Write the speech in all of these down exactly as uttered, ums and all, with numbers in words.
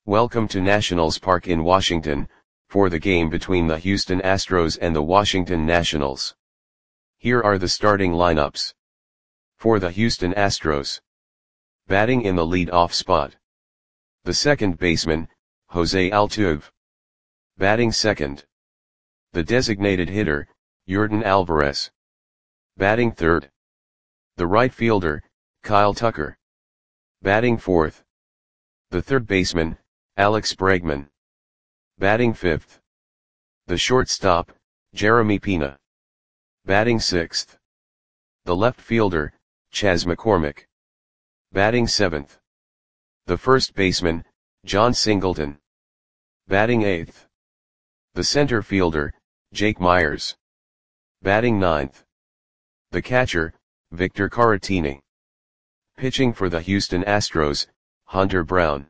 Welcome to Nationals Park in Washington, for the game between the Houston Astros and the Washington Nationals. Here are the starting lineups. For the Houston Astros. Batting in the lead-off spot. The second baseman, Jose Altuve. Batting second. The designated hitter, Yordan Alvarez. Batting third. The right fielder, Kyle Tucker. Batting fourth. The third baseman, Alex Bregman. Batting fifth. The shortstop, Jeremy Pena. Batting sixth. The left fielder, Chas McCormick. Batting seventh. The first baseman, John Singleton. Batting eighth. The center fielder, Jake Myers. Batting ninth. The catcher, Victor Caratini. Pitching for the Houston Astros, Hunter Brown.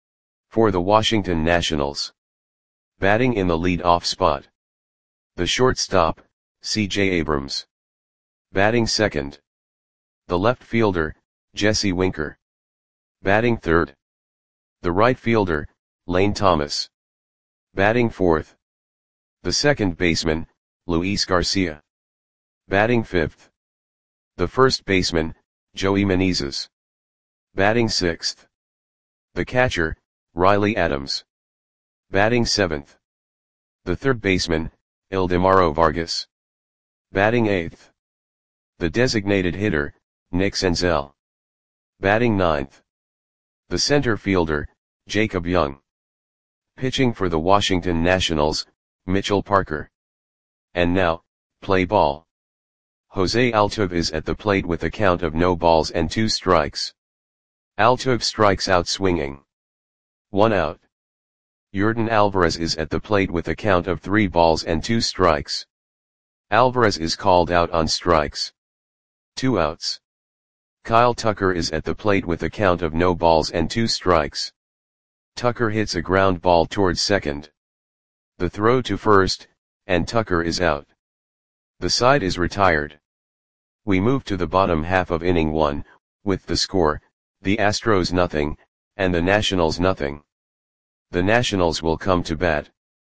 For the Washington Nationals. Batting in the lead-off spot. The shortstop, C J Abrams. Batting second. The left fielder, Jesse Winker. Batting third. The right fielder, Lane Thomas. Batting fourth. The second baseman, Luis Garcia. Batting fifth. The first baseman, Joey Menezes. Batting sixth. The catcher, Riley Adams. Batting seventh. The third baseman, Ildemaro Vargas. Batting eighth. The designated hitter, Nick Senzel. Batting ninth. The center fielder, Jacob Young. Pitching for the Washington Nationals, Mitchell Parker. And now, play ball. Jose Altuve is at the plate with a count of no balls and two strikes. Altuve strikes out swinging. One out. Yordan Alvarez is at the plate with a count of three balls and two strikes. Alvarez is called out on strikes. Two outs. Kyle Tucker is at the plate with a count of no balls and two strikes. Tucker hits a ground ball towards second. The throw to first, and Tucker is out. The side is retired. We move to the bottom half of inning one, with the score, the Astros nothing, and the Nationals nothing. The Nationals will come to bat.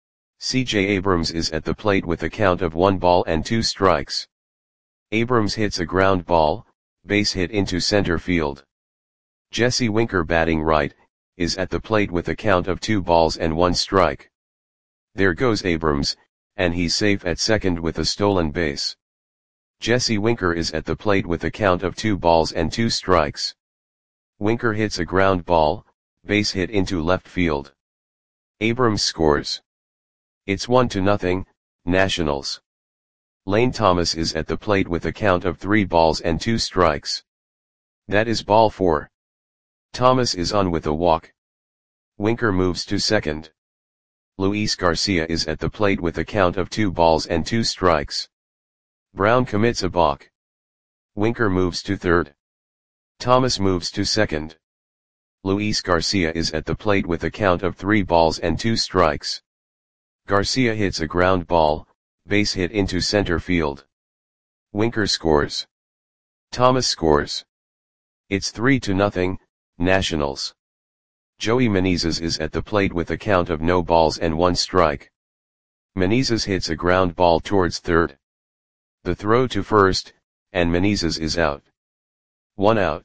C J Abrams is at the plate with a count of one ball and two strikes. Abrams hits a ground ball, base hit into center field. Jesse Winker, batting right, is at the plate with a count of two balls and one strike. There goes Abrams, and he's safe at second with a stolen base. Jesse Winker is at the plate with a count of two balls and two strikes. Winker hits a ground ball, base hit into left field. Abrams scores. It's one to nothing, Nationals. Lane Thomas is at the plate with a count of three balls and two strikes. That is ball four. Thomas is on with a walk. Winker moves to second. Luis Garcia is at the plate with a count of two balls and two strikes. Brown commits a balk. Winker moves to third. Thomas moves to second. Luis Garcia is at the plate with a count of three balls and two strikes. Garcia hits a ground ball, base hit into center field. Winker scores. Thomas scores. It's three to nothing, Nationals. Joey Menezes is at the plate with a count of no balls and one strike. Menezes hits a ground ball towards third. The throw to first, and Menezes is out. One out.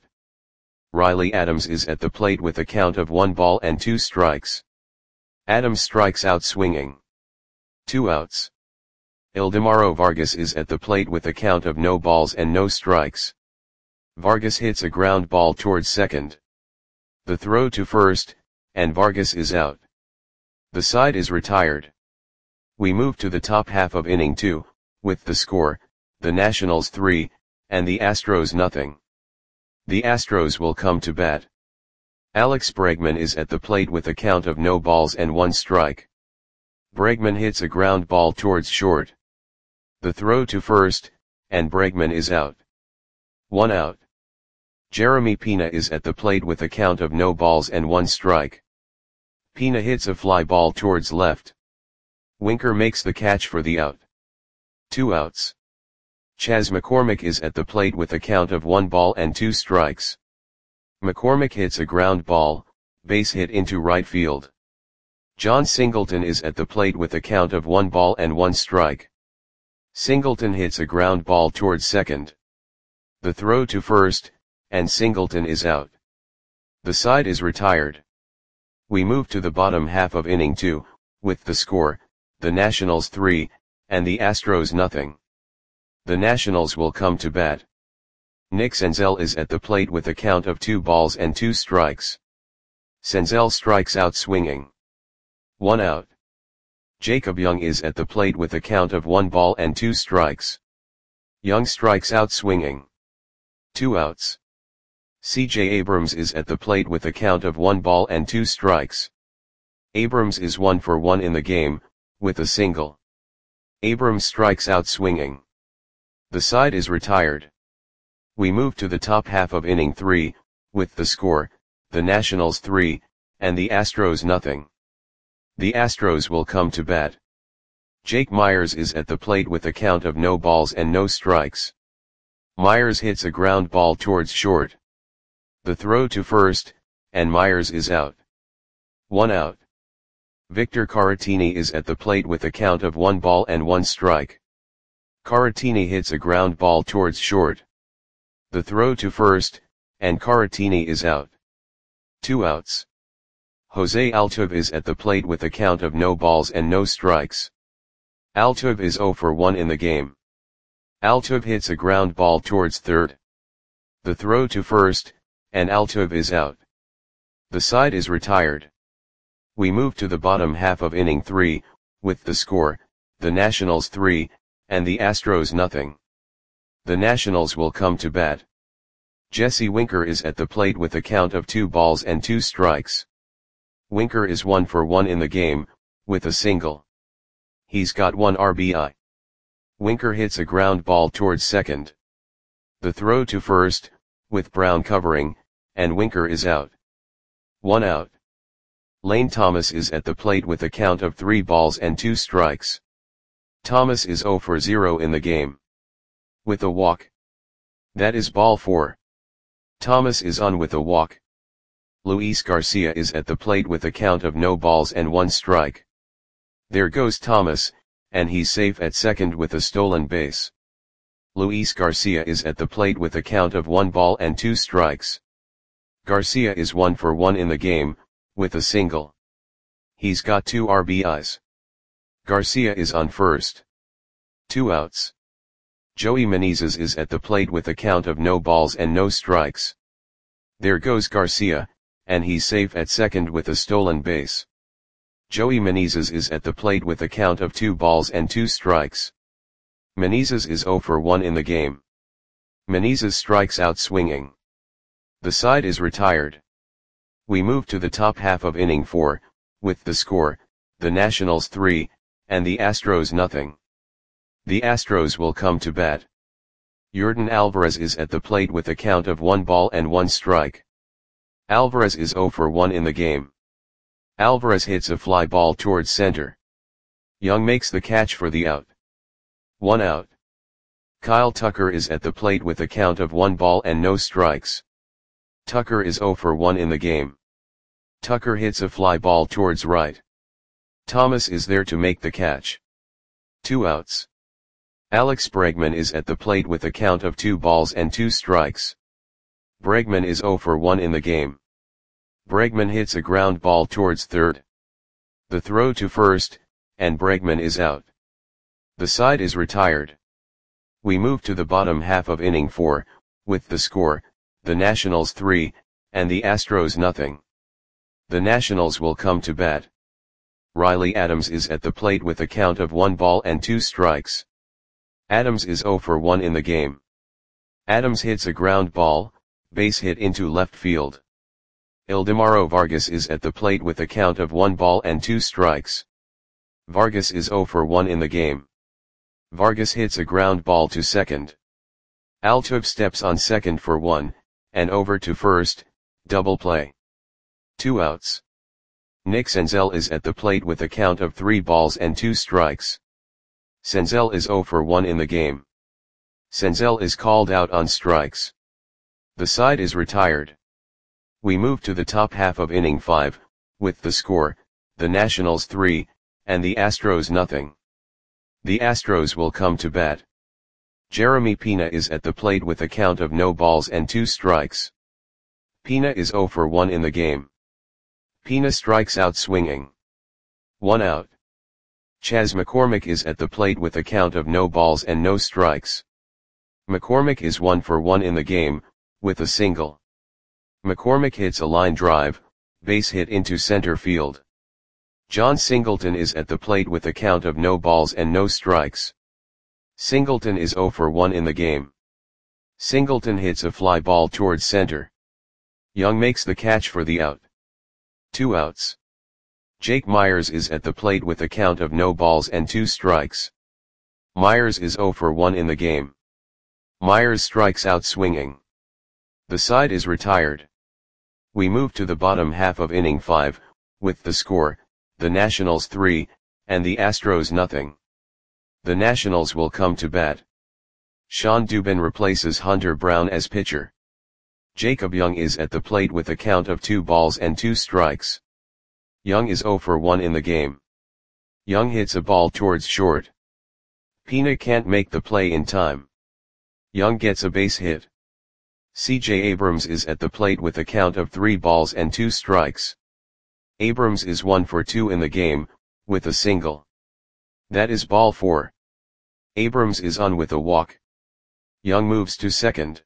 Riley Adams is at the plate with a count of one ball and two strikes. Adams strikes out swinging. Two outs. Ildemaro Vargas is at the plate with a count of no balls and no strikes. Vargas hits a ground ball towards second. The throw to first, and Vargas is out. The side is retired. We move to the top half of inning two, with the score, the Nationals three, and the Astros nothing. The Astros will come to bat. Alex Bregman is at the plate with a count of no balls and one strike. Bregman hits a ground ball towards short. The throw to first, and Bregman is out. One out. Jeremy Pena is at the plate with a count of no balls and one strike. Pena hits a fly ball towards left. Winker makes the catch for the out. Two outs. Chas McCormick is at the plate with a count of one ball and two strikes. McCormick hits a ground ball, base hit into right field. John Singleton is at the plate with a count of one ball and one strike. Singleton hits a ground ball towards second. The throw to first, and Singleton is out. The side is retired. We move to the bottom half of inning two, with the score, the Nationals three, and the Astros nothing. The Nationals will come to bat. Nick Senzel is at the plate with a count of two balls and two strikes. Senzel strikes out swinging. One out. Jacob Young is at the plate with a count of one ball and two strikes. Young strikes out swinging. Two outs. C J Abrams is at the plate with a count of one ball and two strikes. Abrams is one for one in the game, with a single. Abrams strikes out swinging. The side is retired. We move to the top half of inning three, with the score, the Nationals three, and the Astros nothing. The Astros will come to bat. Jake Myers is at the plate with a count of no balls and no strikes. Myers hits a ground ball towards short. The throw to first, and Myers is out. One out. Victor Caratini is at the plate with a count of one ball and one strike. Caratini hits a ground ball towards short. The throw to first, and Caratini is out. Two outs. Jose Altuve is at the plate with a count of no balls and no strikes. Altuve is zero for one in the game. Altuve hits a ground ball towards third. The throw to first, and Altuve is out. The side is retired. We move to the bottom half of inning three, with the score, the Nationals three, and the Astros nothing. The Nationals will come to bat. Jesse Winker is at the plate with a count of two balls and two strikes. Winker is one for one in the game, with a single. He's got one R B I. Winker hits a ground ball towards second. The throw to first, with Brown covering, and Winker is out. One out. Lane Thomas is at the plate with a count of three balls and two strikes. Thomas is zero for zero in the game. With a walk. That is ball four. Thomas is on with a walk. Luis Garcia is at the plate with a count of no balls and one strike. There goes Thomas, and he's safe at second with a stolen base. Luis Garcia is at the plate with a count of one ball and two strikes. Garcia is one for one in the game, with a single. He's got two R B Is. Garcia is on first. Two outs. Joey Menezes is at the plate with a count of no balls and no strikes. There goes Garcia, and he's safe at second with a stolen base. Joey Menezes is at the plate with a count of two balls and two strikes. Menezes is zero for one in the game. Menezes strikes out swinging. The side is retired. We move to the top half of inning four, with the score, the Nationals three, and the Astros nothing. The Astros will come to bat. Yordan Alvarez is at the plate with a count of one ball and one strike. Alvarez is zero for one in the game. Alvarez hits a fly ball towards center. Young makes the catch for the out. One out. Kyle Tucker is at the plate with a count of one ball and no strikes. Tucker is zero for one in the game. Tucker hits a fly ball towards right. Thomas is there to make the catch. Two outs. Alex Bregman is at the plate with a count of two balls and two strikes. Bregman is zero for one in the game. Bregman hits a ground ball towards third. The throw to first, and Bregman is out. The side is retired. We move to the bottom half of inning four, with the score, the Nationals three, and the Astros nothing. The Nationals will come to bat. Riley Adams is at the plate with a count of one ball and two strikes. Adams is zero for one in the game. Adams hits a ground ball, base hit into left field. Ildemaro Vargas is at the plate with a count of one ball and two strikes. Vargas is zero for one in the game. Vargas hits a ground ball to second. Altuve steps on second for one, and over to first, double play. Two outs. Nick Senzel is at the plate with a count of three balls and two strikes. Senzel is zero for one in the game. Senzel is called out on strikes. The side is retired. We move to the top half of inning five, with the score, the Nationals three, and the Astros nothing. The Astros will come to bat. Jeremy Pena is at the plate with a count of no balls and two strikes. Pena is zero for one in the game. Pena strikes out swinging. One out. Chas McCormick is at the plate with a count of no balls and no strikes. McCormick is one for one in the game, with a single. McCormick hits a line drive, base hit into center field. John Singleton is at the plate with a count of no balls and no strikes. Singleton is zero for one in the game. Singleton hits a fly ball towards center. Young makes the catch for the out. Two outs. Jake Myers is at the plate with a count of no balls and two strikes. Myers is zero for one in the game. Myers strikes out swinging. The side is retired. We move to the bottom half of inning five, with the score, the Nationals three, and the Astros nothing. The Nationals will come to bat. Sean Dubin replaces Hunter Brown as pitcher. Jacob Young is at the plate with a count of two balls and two strikes. Young is zero for one in the game. Young hits a ball towards short. Pena can't make the play in time. Young gets a base hit. C J Abrams is at the plate with a count of three balls and two strikes. Abrams is one for two in the game, with a single. That is ball four. Abrams is on with a walk. Young moves to second.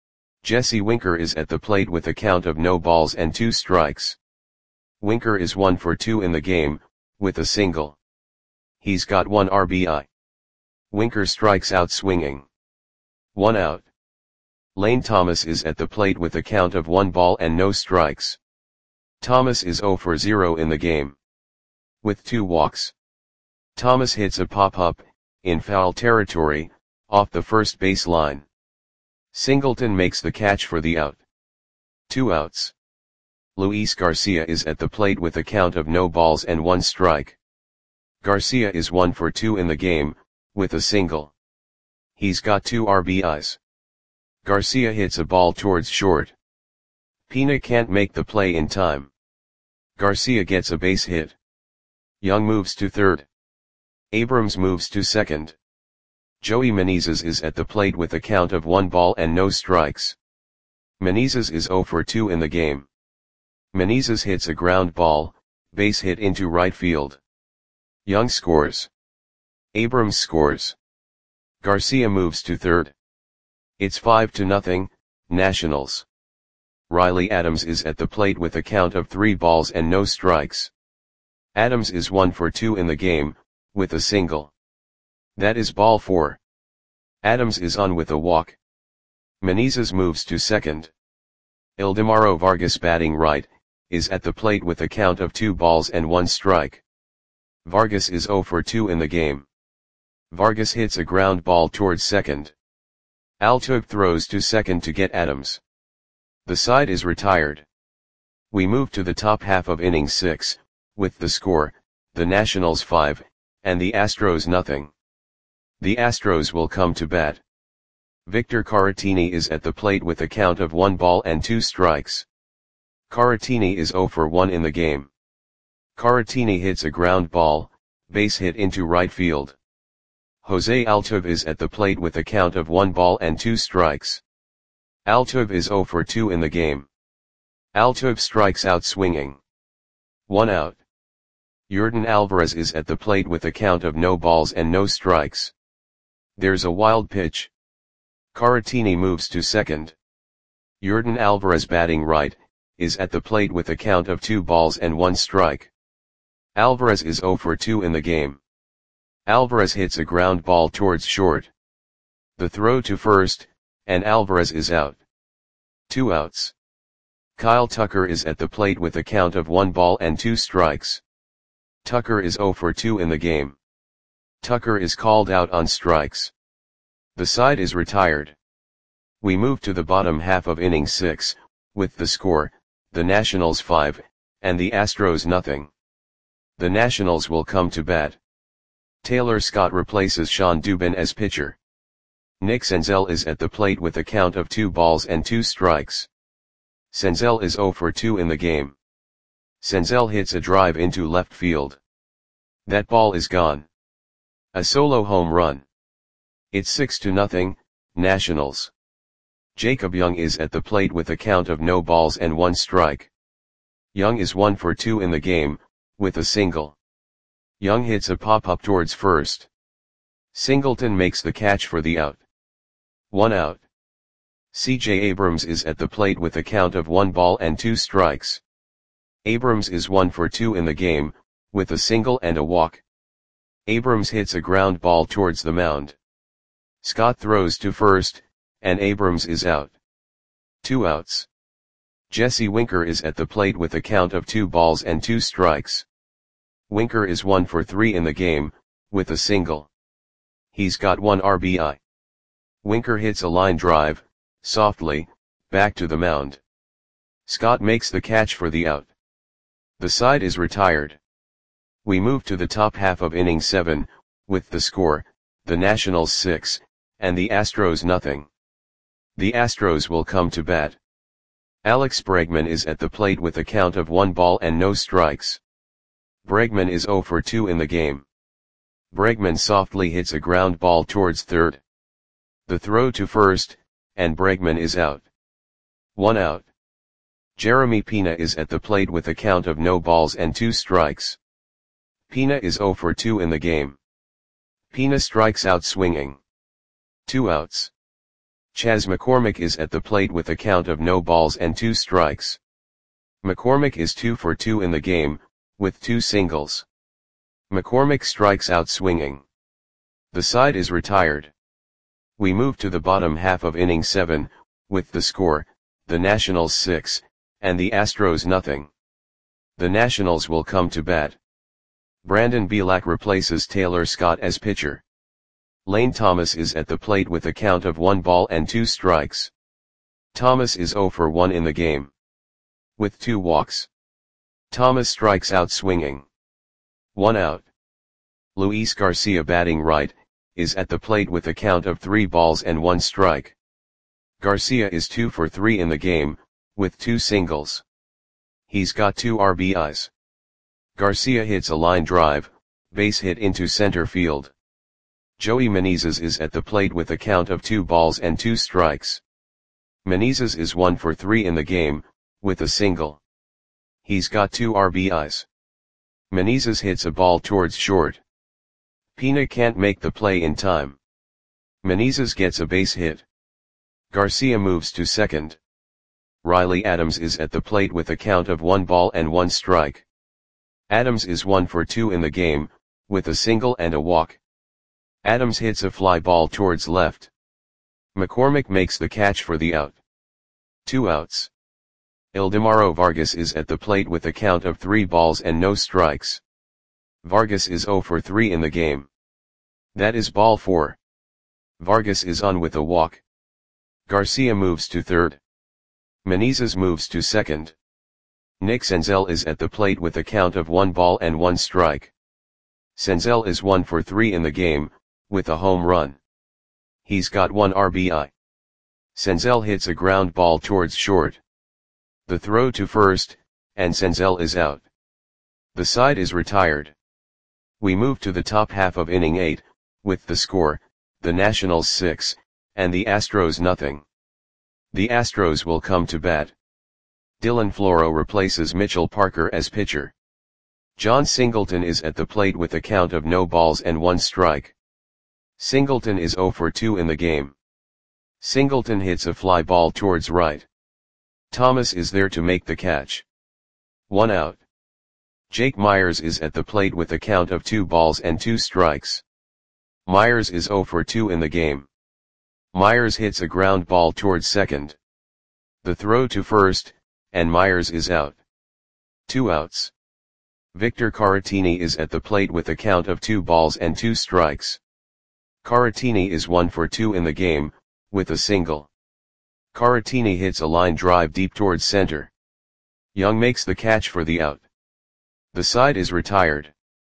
Jesse Winker is at the plate with a count of no balls and two strikes. Winker is one for two in the game, with a single. He's got one R B I. Winker strikes out swinging. One out. Lane Thomas is at the plate with a count of one ball and no strikes. Thomas is zero for zero in the game. With two walks. Thomas hits a pop-up, in foul territory, off the first base line. Singleton makes the catch for the out. Two outs. Luis Garcia is at the plate with a count of no balls and one strike. Garcia is one for two in the game, with a single. He's got two R B Is. Garcia hits a ball towards short. Pena can't make the play in time. Garcia gets a base hit. Young moves to third. Abrams moves to second. Joey Menezes is at the plate with a count of one ball and no strikes. Menezes is zero for two in the game. Menezes hits a ground ball, base hit into right field. Young scores. Abrams scores. Garcia moves to third. It's five to nothing, Nationals. Riley Adams is at the plate with a count of three balls and no strikes. Adams is one for two in the game, with a single. That is ball four. Adams is on with a walk. Menezes moves to second. Ildemaro Vargas, batting right, is at the plate with a count of two balls and one strike. Vargas is zero for two in the game. Vargas hits a ground ball towards second. Altuve throws to second to get Adams. The side is retired. We move to the top half of inning six, with the score, the Nationals five, and the Astros nothing. The Astros will come to bat. Victor Caratini is at the plate with a count of one ball and two strikes. Caratini is zero for one in the game. Caratini hits a ground ball, base hit into right field. Jose Altuve is at the plate with a count of one ball and two strikes. Altuve is zero for two in the game. Altuve strikes out swinging. One out. Yordan Alvarez is at the plate with a count of no balls and no strikes. There's a wild pitch. Caratini moves to second. Yordan Alvarez, batting right, is at the plate with a count of two balls and one strike. Alvarez is zero for two in the game. Alvarez hits a ground ball towards short. The throw to first, and Alvarez is out. Two outs. Kyle Tucker is at the plate with a count of one ball and two strikes. Tucker is zero for two in the game. Tucker is called out on strikes. The side is retired. We move to the bottom half of inning six, with the score, the Nationals five, and the Astros nothing. The Nationals will come to bat. Taylor Scott replaces Sean Dubin as pitcher. Nick Senzel is at the plate with a count of two balls and two strikes. Senzel is zero for two in the game. Senzel hits a drive into left field. That ball is gone. A solo home run. It's six to nothing, Nationals. Jacob Young is at the plate with a count of no balls and one strike. Young is one for two in the game, with a single. Young hits a pop-up towards first. Singleton makes the catch for the out. One out. C J Abrams is at the plate with a count of one ball and two strikes. Abrams is one for two in the game, with a single and a walk. Abrams hits a ground ball towards the mound. Scott throws to first, and Abrams is out. Two outs. Jesse Winker is at the plate with a count of two balls and two strikes. Winker is one for three in the game, with a single. He's got one R B I. Winker hits a line drive, softly, back to the mound. Scott makes the catch for the out. The side is retired. We move to the top half of inning seven, with the score, the Nationals six, and the Astros nothing. The Astros will come to bat. Alex Bregman is at the plate with a count of one ball and no strikes. Bregman is zero for two in the game. Bregman softly hits a ground ball towards third. The throw to first, and Bregman is out. One out. Jeremy Pena is at the plate with a count of no balls and two strikes. Pena is zero for two in the game. Pena strikes out swinging. Two outs. Chas McCormick is at the plate with a count of no balls and two strikes. McCormick is two for two in the game, with two singles. McCormick strikes out swinging. The side is retired. We move to the bottom half of inning seven, with the score, the Nationals six, and the Astros nothing. The Nationals will come to bat. Brandon Bielak replaces Taylor Scott as pitcher. Lane Thomas is at the plate with a count of one ball and two strikes. Thomas is zero for one in the game. With two walks. Thomas strikes out swinging. One out. Luis Garcia, batting right, is at the plate with a count of three balls and one strike. Garcia is two for three in the game, with two singles. He's got two R B Is. Garcia hits a line drive, base hit into center field. Joey Menezes is at the plate with a count of two balls and two strikes. Menezes is one for three in the game, with a single. He's got two R B Is. Menezes hits a ball towards short. Pena can't make the play in time. Menezes gets a base hit. Garcia moves to second. Riley Adams is at the plate with a count of one ball and one strike. Adams is one for two in the game, with a single and a walk. Adams hits a fly ball towards left. McCormick makes the catch for the out. Two outs. Ildemaro Vargas is at the plate with a count of three balls and no strikes. Vargas is zero for three in the game. That is ball four. Vargas is on with a walk. Garcia moves to third. Menezes moves to second. Nick Senzel is at the plate with a count of one ball and one strike. Senzel is one for three in the game, with a home run. He's got one R B I. Senzel hits a ground ball towards short. The throw to first, and Senzel is out. The side is retired. We move to the top half of inning eight, with the score, the Nationals six, and the Astros nothing. The Astros will come to bat. Dylan Floro replaces Mitchell Parker as pitcher. John Singleton is at the plate with a count of no balls and one strike. Singleton is zero for two in the game. Singleton hits a fly ball towards right. Thomas is there to make the catch. One out. Jake Myers is at the plate with a count of two balls and two strikes. Myers is zero for two in the game. Myers hits a ground ball towards second. The throw to first, and Myers is out. Two outs. Victor Caratini is at the plate with a count of two balls and two strikes. Caratini is one for two in the game, with a single. Caratini hits a line drive deep towards center. Young makes the catch for the out. The side is retired.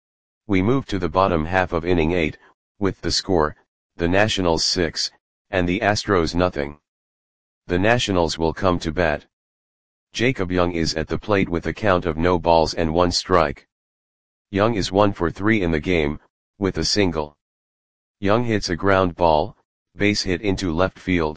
We move to the bottom half of inning eight, with the score, the Nationals six, and the Astros nothing. The Nationals will come to bat. Jacob Young is at the plate with a count of no balls and one strike. Young is one for three in the game, with a single. Young hits a ground ball, base hit into left field.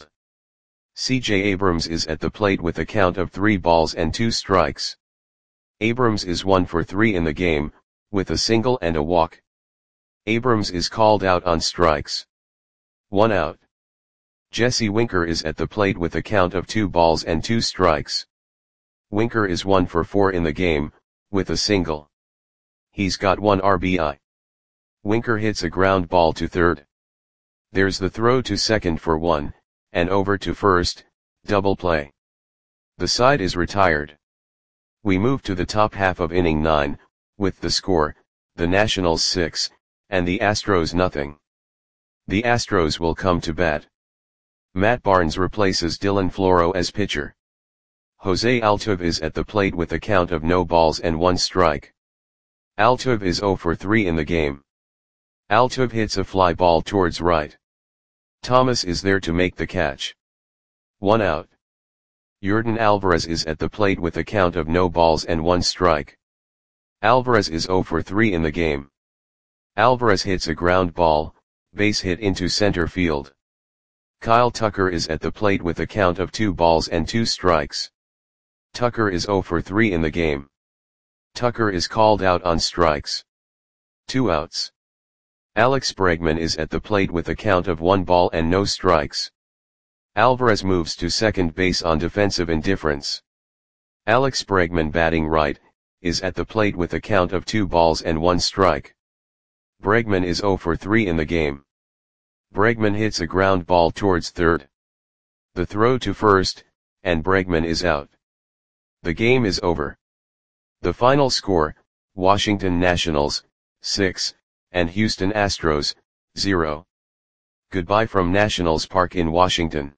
C J Abrams is at the plate with a count of three balls and two strikes. Abrams is one for three in the game, with a single and a walk. Abrams is called out on strikes. One out. Jesse Winker is at the plate with a count of two balls and two strikes. Winker is one for four in the game, with a single. He's got one R B I. Winker hits a ground ball to third. There's the throw to second for one, and over to first, double play. The side is retired. We move to the top half of inning nine, with the score, the Nationals six, and the Astros nothing. The Astros will come to bat. Matt Barnes replaces Dylan Floro as pitcher. Jose Altuve is at the plate with a count of no balls and one strike. Altuve is zero for three in the game. Altuve hits a fly ball towards right. Thomas is there to make the catch. One out. Yordan Alvarez is at the plate with a count of no balls and one strike. Alvarez is zero for three in the game. Alvarez hits a ground ball, base hit into center field. Kyle Tucker is at the plate with a count of two balls and two strikes. Tucker is zero for three in the game. Tucker is called out on strikes. Two outs. Alex Bregman is at the plate with a count of one ball and no strikes. Alvarez moves to second base on defensive indifference. Alex Bregman, batting right, is at the plate with a count of two balls and one strike. Bregman is zero for three in the game. Bregman hits a ground ball towards third. The throw to first, and Bregman is out. The game is over. The final score, Washington Nationals, six, and Houston Astros, zero. Goodbye from Nationals Park in Washington.